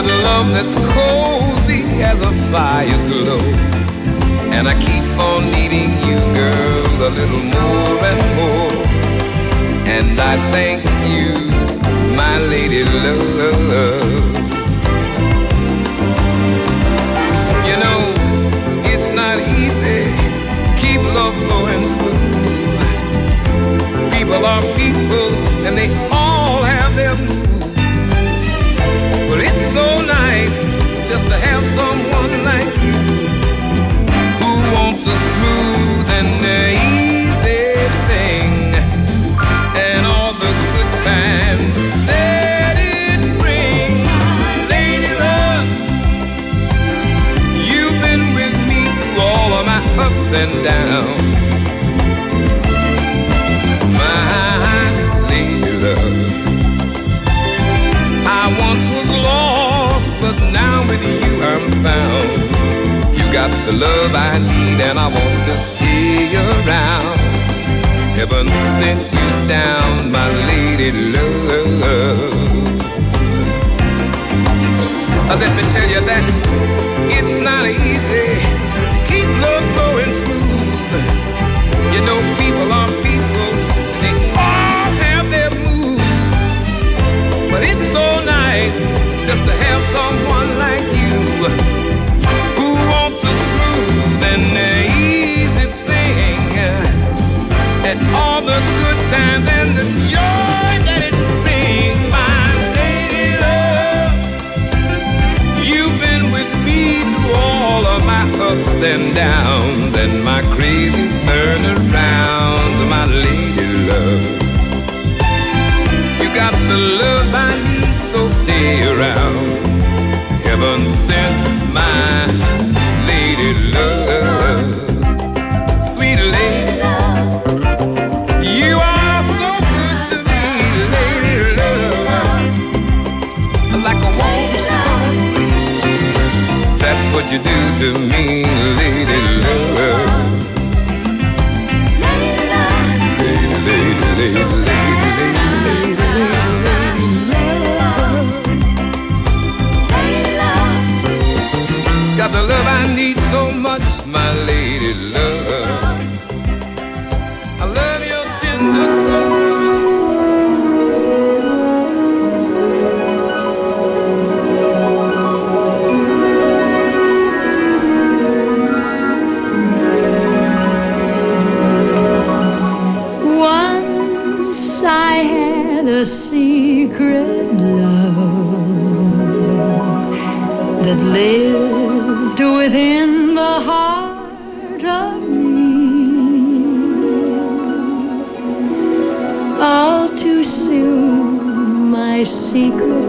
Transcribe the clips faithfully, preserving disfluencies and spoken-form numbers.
with love that's cozy as a fire's glow. And I keep on needing you, girl, a little more and more. And I thank you, my lady love. You know, it's not easy, keep love going smooth. People are people, and they all have their moods. But it's so nice just to have someone like you who wants a smooth and easy thing, and all the good times that it brings. Lady love, you've been with me through all of my ups and downs. I once was lost, but now with you I'm found. You got the love I need, and I want to stay around. Heaven sent you down, my lady love. Uh, let me tell you that it's not easy. Keep love going smooth. You know, people are people, they all have their moods. But it's so nice just to have someone like you who wants a smooth and easy thing, and all the good times and the joy that it brings. My lady love, you've been with me through all of my ups and downs and my crazy turnarounds. My lady love, you got the love I need, so stay around. Heaven sent my lady love. Sweet lady love, you are so good to me, lady love. Like a warm sun breeze, that's what you do to me, lady love. Lady love, lady, lady, lady, lady, lady, lady. Got the love I need so much, my lady love. I love your tender touch. Once I had a secret love that lived within the heart of me. All too soon my secret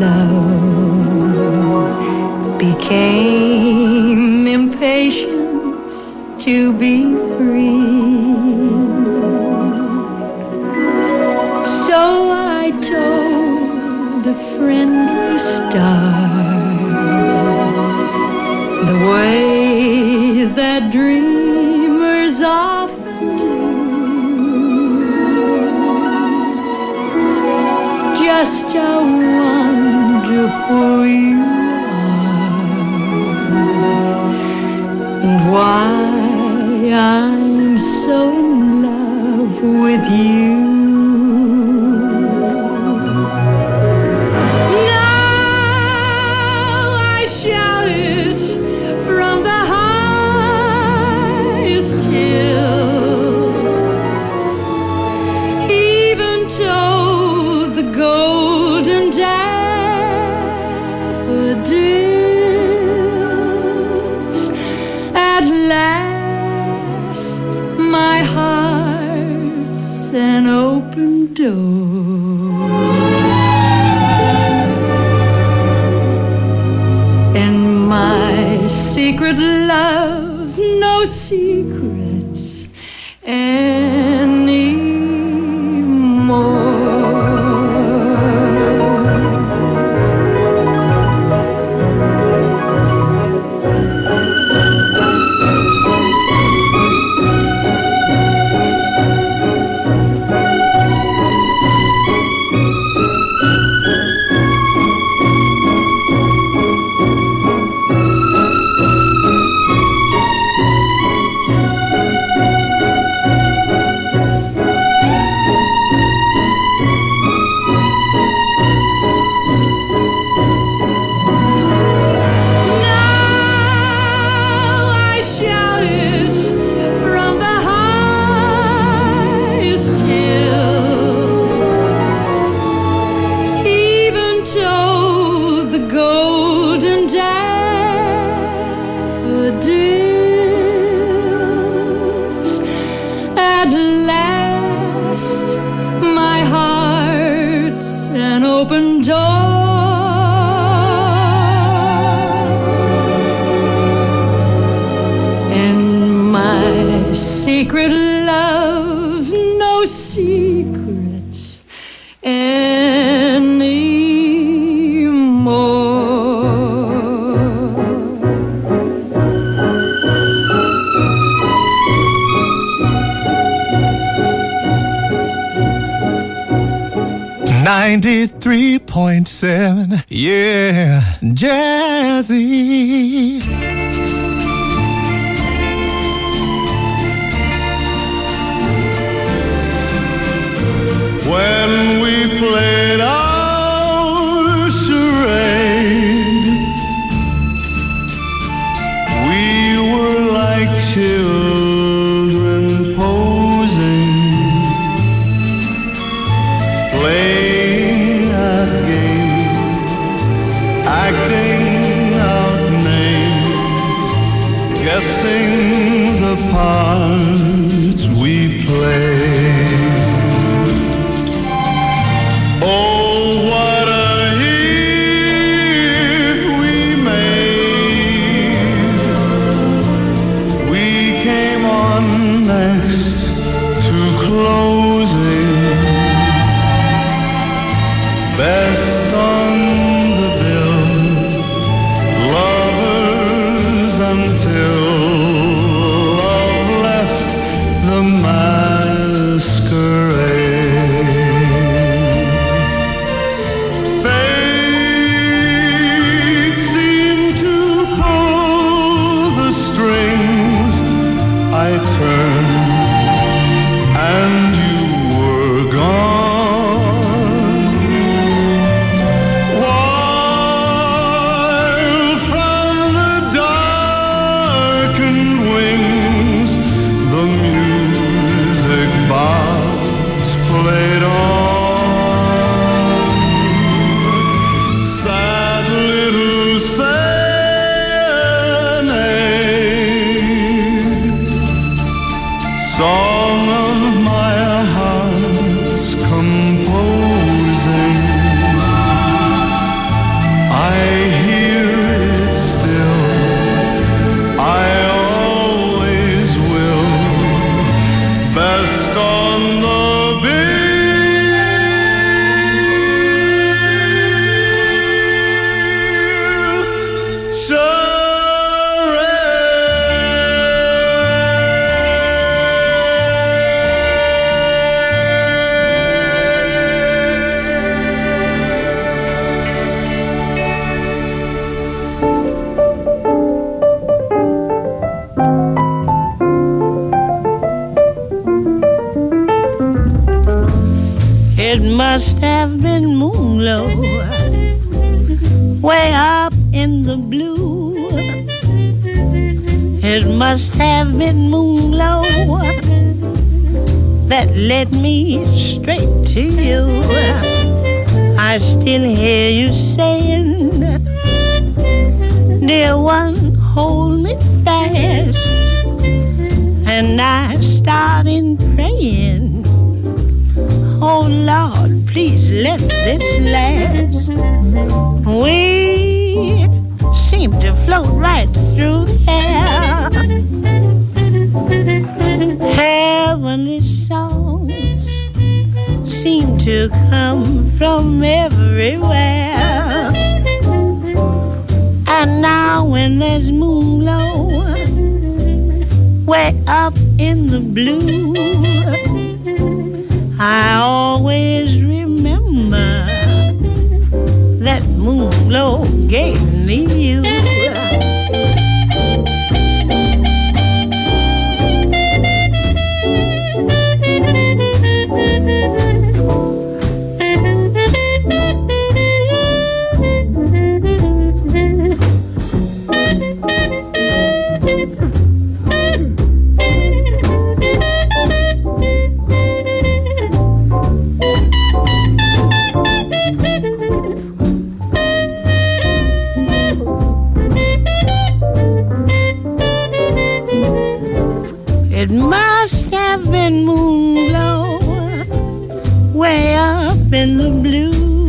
love became impatient to be free. So I told a friendly star the way that dreamers often do. Just how wonderful you are, and why I'm so in love with you. An open door, and my secret love's no secrets anymore. ninety-three point seven, yeah, Jazzy. When we played our charade, we were like children posing, playing at games, acting out names, guessing the parts we played. Oh, what a hit we made. We came on next to closing, best on the bill, lovers until love left the masquerade. Fate seemed to pull the strings. I turned and you were gone, while from the darkened wings the music box played on. Sad little serenade, song of my heart's composing. I hear it still, I always will, best on the bill, It must have been Moonglow, way up in the blue. It must have been Moonglow that led me straight to you. I still hear you saying, dear one, hold me fast. And I start in praying, oh Lord, please let this last. We seem to float right through air. Heavenly songs seem to come from everywhere. And now when there's Moonglow way up in the blue, I always remember that Moonglow gave me you. It must have been Moonglow way up in the blue.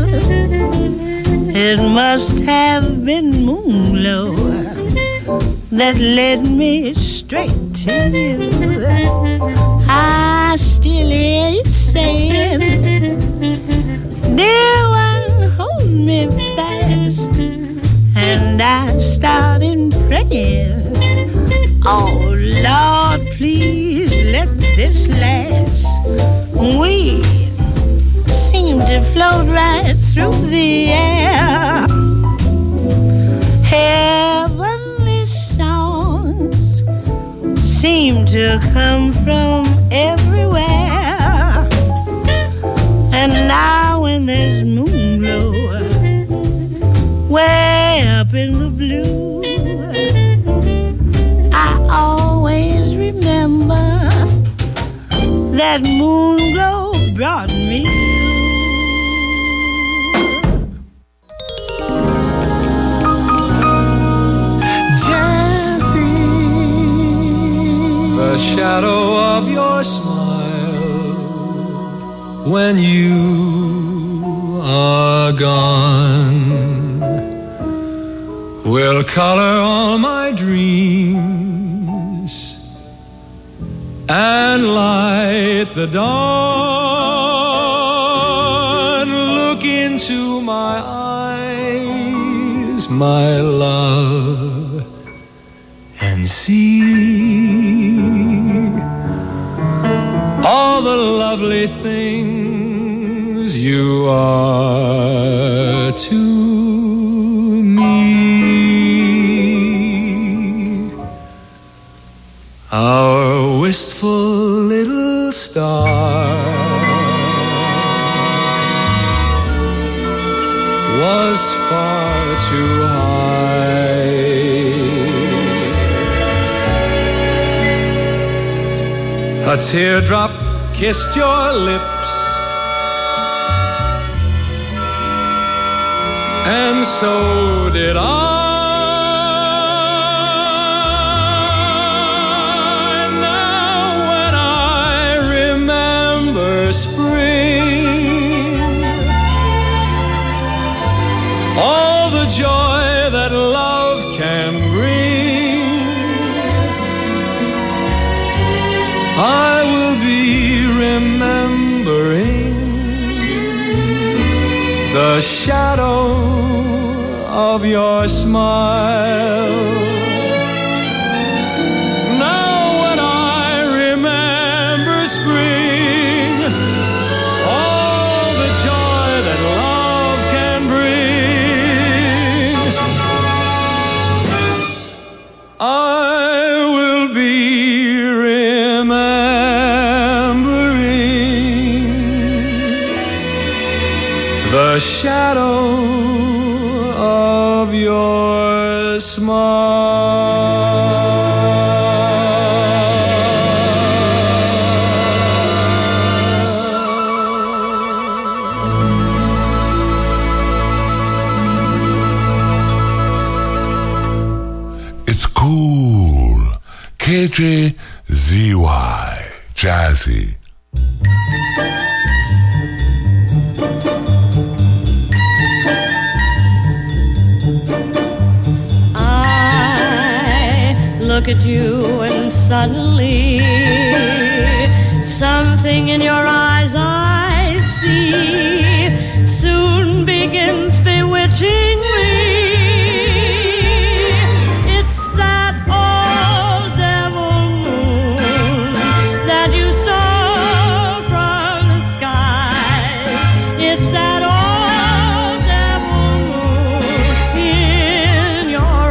It must have been Moonglow that led me straight to you. I still hear you saying, dear one, hold me fast. And I started praying, oh Lord, please let this last. We seem to fly float right through the air. Heavenly sounds seem to come from everywhere. And now when there's moon glow way up in the blue, I always remember that moon glow brought me you. Jazzy. The shadow of your smile when you are gone will color all my dreams and light the dawn. Look into my eyes, my love, and see all the lovely things you are to me. Our wistful little star was far too high. A teardrop kissed your lips, and so did I. Now when I remember spring, all the joy that love can bring, I will be remembering the shadow of your smile. Now when I remember spring, all the joy that love can bring, I will be remembering the shadow of your smile. It's cool. K J Z Y. Jazzy. Look at you and suddenly something in your eyes I see soon begins bewitching me. It's that old devil moon that you stole from the skies. It's that old devil moon in your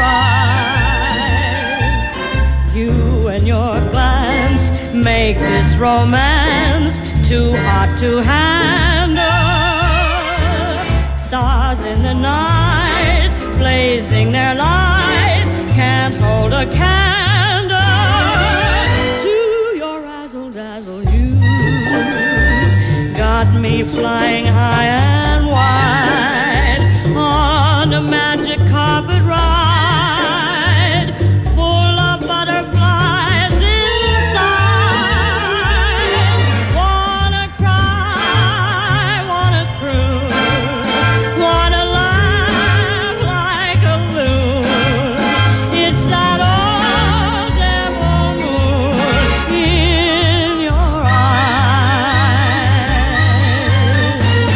eyes. You and your glance make this romance too hot to handle. Stars in the night, blazing their light, can't hold a candle to your razzle-dazzle. You got me flying high and wide on a magic carpet ride, full of butterflies inside. Wanna cry, wanna croon, wanna laugh like a loon. It's that old devil moon in your eyes.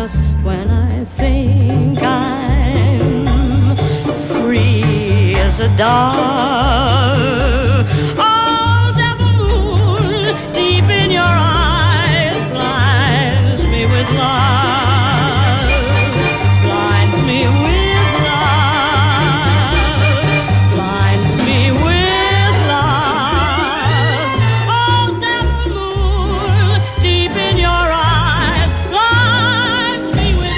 just when I think I'm free as a dove. Oh, devil moon, deep in your eyes, blinds me with love, blinds me with love, blinds me with love. Oh, devil moon, deep in your eyes, blinds me with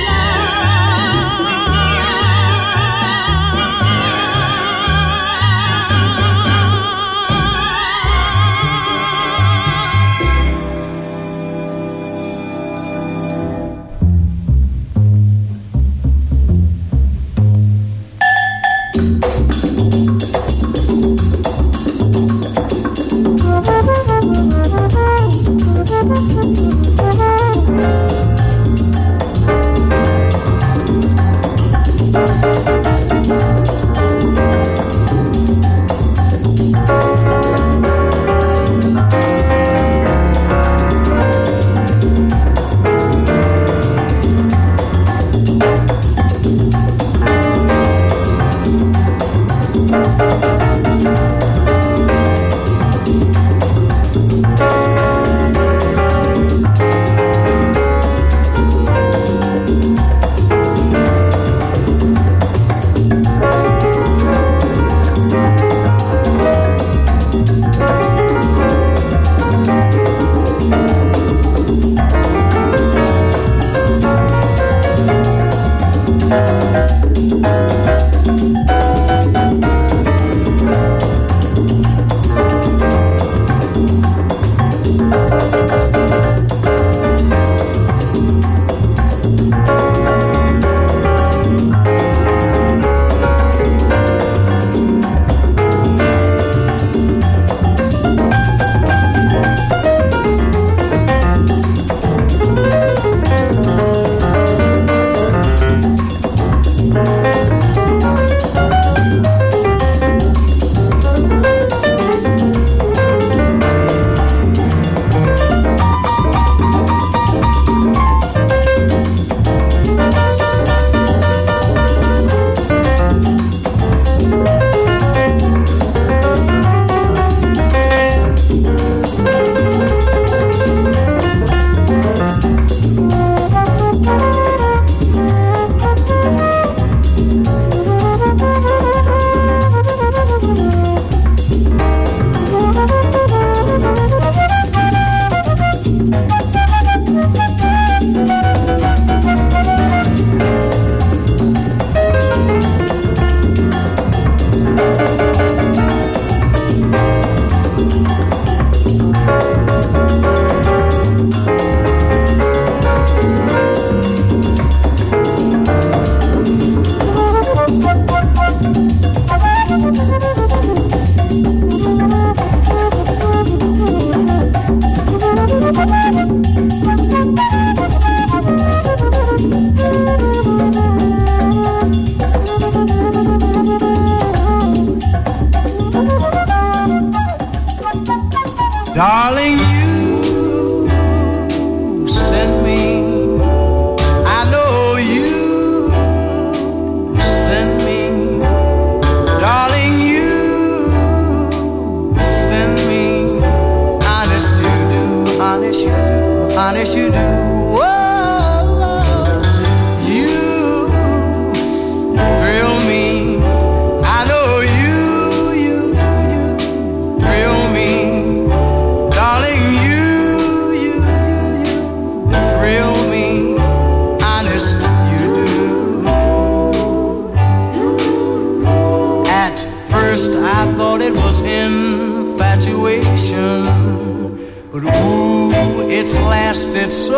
Darling, you sent me. I know you sent me. Darling, you sent me. Honest you do, honest you do, honest you do. Whoa, you thrill me. I know you, you, you thrill me. Darling, you, you, you, you thrill me, honest you do. At first I thought it was infatuation, but ooh, it's lasted so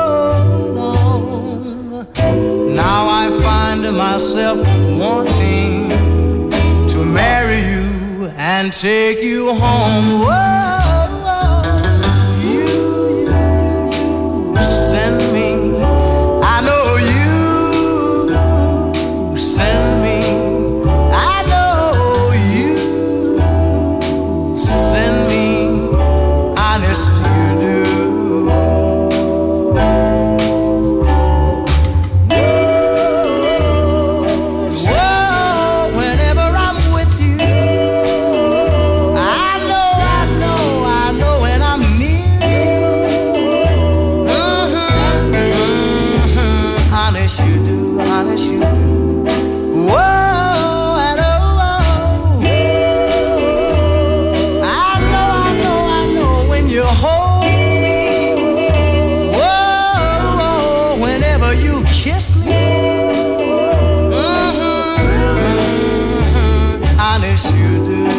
long. Now I find myself wanting to marry you and take you home. Whoa. honest you do, honest you do. Whoa, and oh, oh. I know, I know, I know when you hold me. Whoa, whenever you kiss me. Mm-hmm, mm-hmm, honest you do.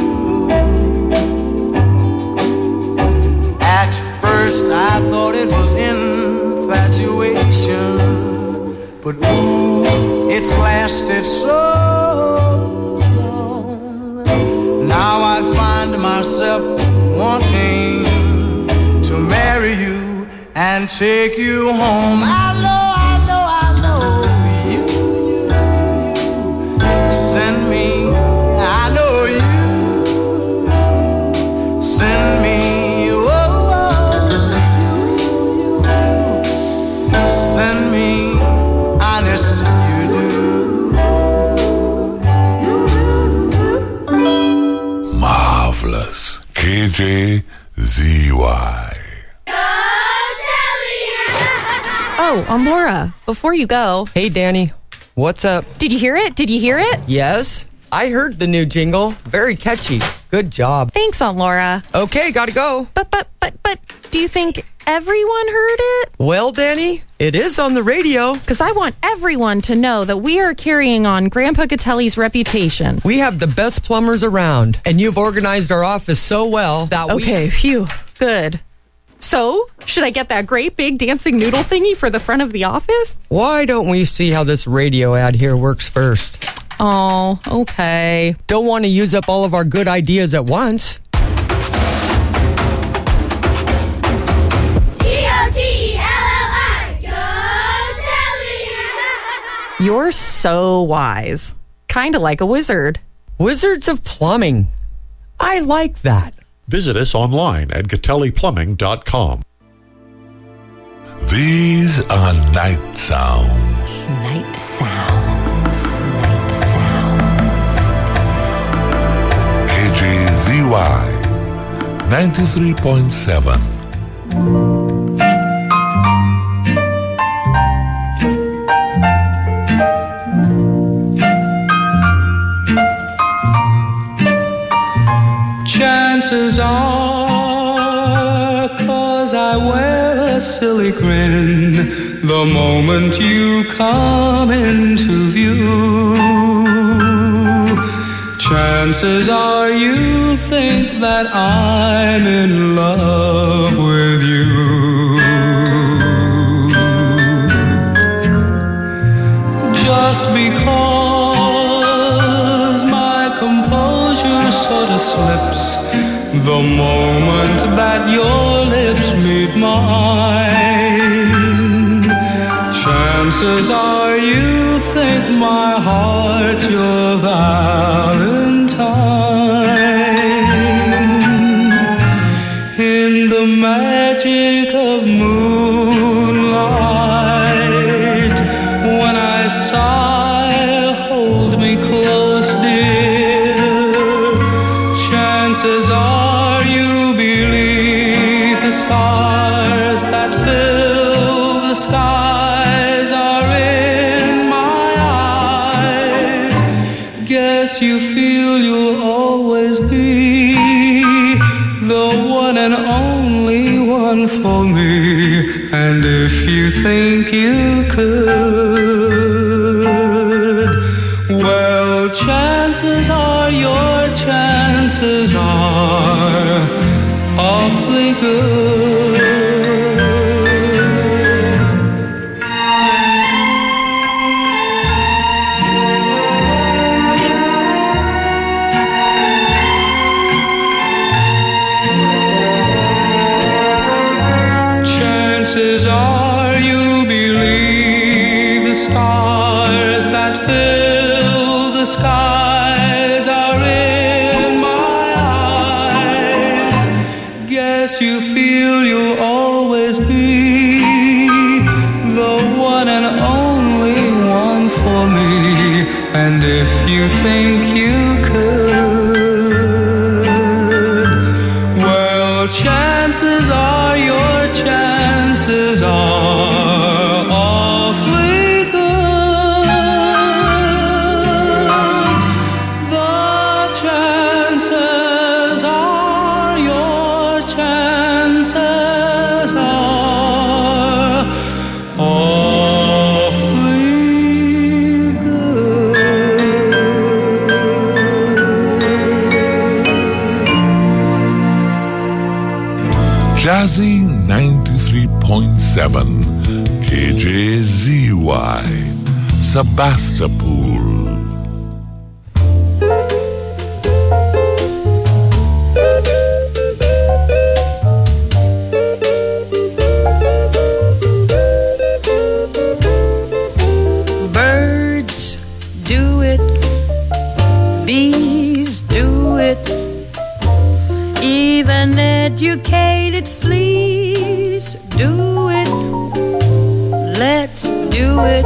At first I thought it was infatuation, but ooh, it's lasted so long. Now I find myself wanting to marry you and take you home. I know, I know, I know you, you, you send me. I know you send me. Oh, oh, you, you, you send me. Honest you do. Marvelous. K J Z Y. Oh, I'm Laura. Before you go. Hey, Danny. What's up? Did you hear it? Did you hear it? Yes. I heard the new jingle. Very catchy. Good job. Thanks, Aunt Laura. Okay, gotta go. But, but, but, but, do you think everyone heard it? Well, Danny, it is on the radio. Because I want everyone to know that we are carrying on Grandpa Gatelli's reputation. We have the best plumbers around, and you've organized our office so well that we... Okay, phew. Good. So, should I get that great big dancing noodle thingy for the front of the office? Why don't we see how this radio ad here works first? Oh, okay. Don't want to use up all of our good ideas at once. You're so wise. Kind of like a wizard. Wizards of Plumbing. I like that. Visit us online at Gatelli Plumbing dot com. These are night sounds. Night sounds. Night sounds. Sounds. K J Z Y ninety-three point seven. Chances are, 'cause I wear a silly grin the moment you come into view. Chances are you think that I'm in love with you. Just because my composure sort of slips the moment that your lips meet mine. Chances are you think my heart's your Valentine. In the magic of moonlight, when I sigh, hold me close, dear. Chances are you believe the stars that fill the skies are in my eyes. Guess you feel you'll always be the one and only one for me. And if you think you could, well, chances are your chances are awfully good. Chances are you believe the stars that fill the skies are in my eyes. Guess you feel you'll always be the one and only one for me. And if you think you could, well, chances are your chances are awfully good. point seven K J Z Y, Sebastopol. Birds do it, bees do it, even educated fleas do it. Let's do it.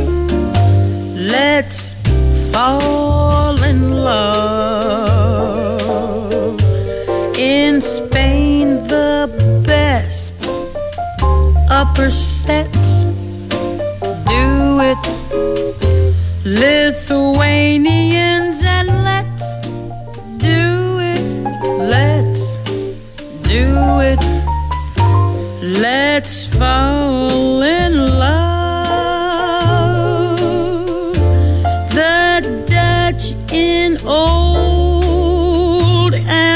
Let's fall in love. In Spain, the best upper sets do it. Lithuanians, and let's do it. Let's do it. Let's fall in love. The Dutch in old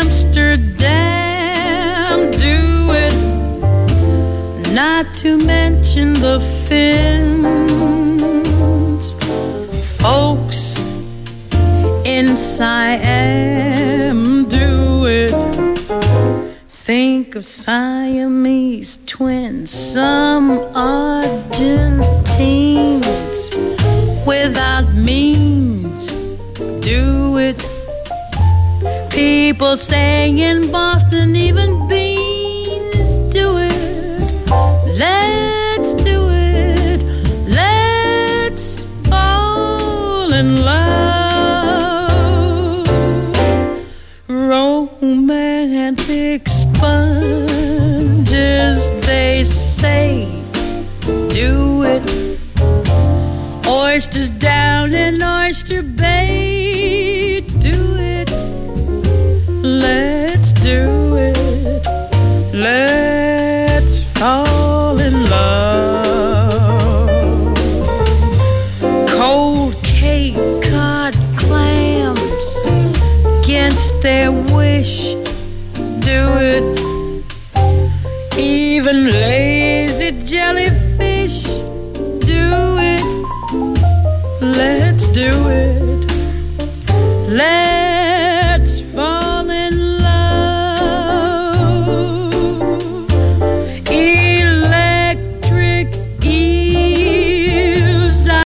Amsterdam do it. Not to mention the Finns, folks in Siam do it. Think of Siamese twins, some Argentines without means do it. People saying in Boston even beans do it. Let's do it. Let's fall in love. Romantic sponges, they say, do it. Oysters down in Oyster Bay, do it. Let's do it. Let's fall in love. Cold Cape Cod clams, against their wish, do it. Even lazy jellyfish, do it. Let's do it. Let's